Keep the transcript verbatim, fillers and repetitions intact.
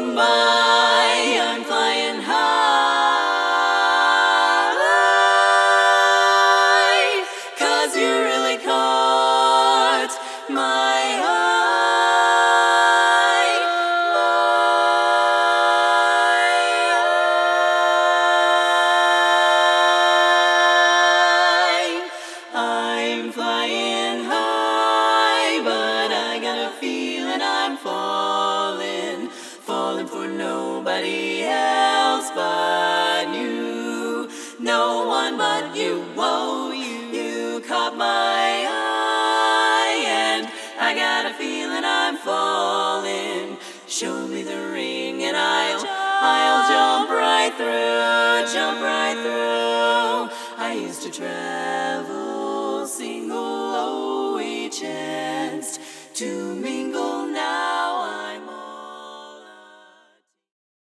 my, I'm flying high, 'cause you really caught my eye, my eye. I'm flying high, but I got a feeling I'm falling, falling for nobody else but you. No one but you, whoa, you, you caught my eye, and I got a feeling I'm falling. Show me the ring and I'll, I'll jump right through, jump right through. I used to travel single, oh, we chanced to